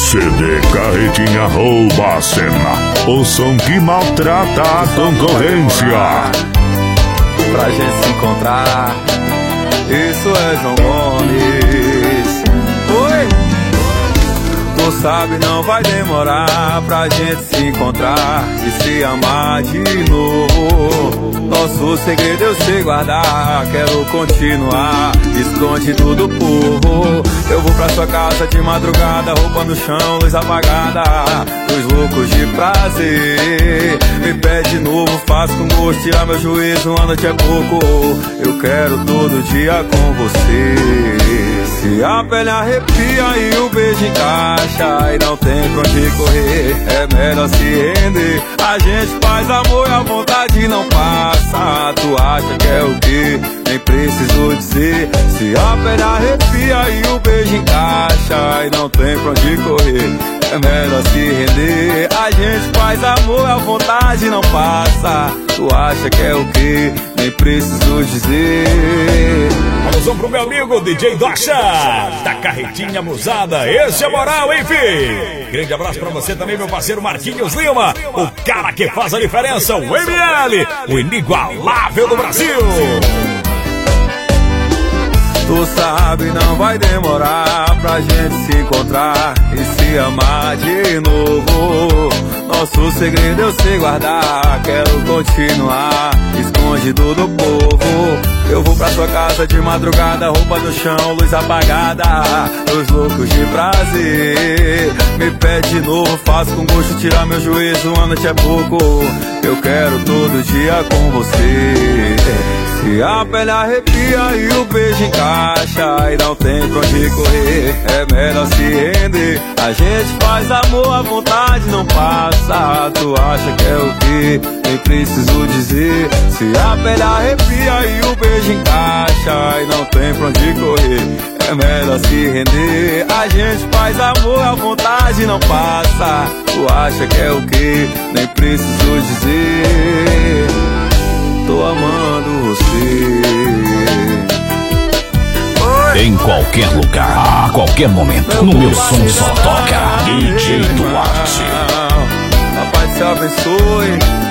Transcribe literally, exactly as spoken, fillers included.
C D Carretinha rouba a cena, o som que maltrata a concorrência. Pra gente se encontrar, isso é João Gomes. Oi! Tu sabe, não vai demorar pra gente se encontrar e se amar de novo. Nosso segredo eu sei guardar, quero continuar, esconde tudo povo. Eu vou pra sua casa de madrugada, roupa no chão, luz apagada, dois loucos de prazer. Me pede de novo, faz com gosto, tirar meu juízo, uma noite é pouco. Eu quero todo dia com você. Se a pele arrepia e o beijo encaixa e não tem pra onde correr, é melhor se render. A gente faz amor e a vontade não passa. Tu acha que é o quê? Nem preciso dizer. Se a pele arrepia e o beijo encaixa e não tem pra onde correr, é melhor se render. A gente faz amor e a vontade não passa. Tu acha que é o quê? Nem preciso dizer. Alusão pro meu amigo D J Doxa, da Carretinha Musada. Esse é moral, hein, fi? Grande abraço pra você também, meu parceiro Marquinhos Lima, o cara que faz a diferença, o M L, o inigualável do Brasil. Tu sabe, não vai demorar pra gente se encontrar e se amar de novo. Nosso segredo eu sei guardar, quero continuar, escondido do povo. Eu vou pra sua casa de madrugada, roupa no chão, luz apagada, dois loucos de prazer. Me pede de novo, faço com gosto, tirar meu juízo, uma noite é pouco. Eu quero todo dia com você. Se a pele arrepia e o beijo encaixa e não tem pra onde correr, é melhor se render. A gente faz amor, a vontade não passa. Tu acha que é o quê? Nem preciso dizer. Se a pele arrepia e o beijo encaixa e não tem pra onde correr, é melhor se render. A gente faz amor, a vontade não passa. Tu acha que é o quê? Nem preciso dizer. Tô amando você. Oi. Em qualquer lugar, a qualquer momento, no meu som só toca D J Duarte. Papai te abençoe.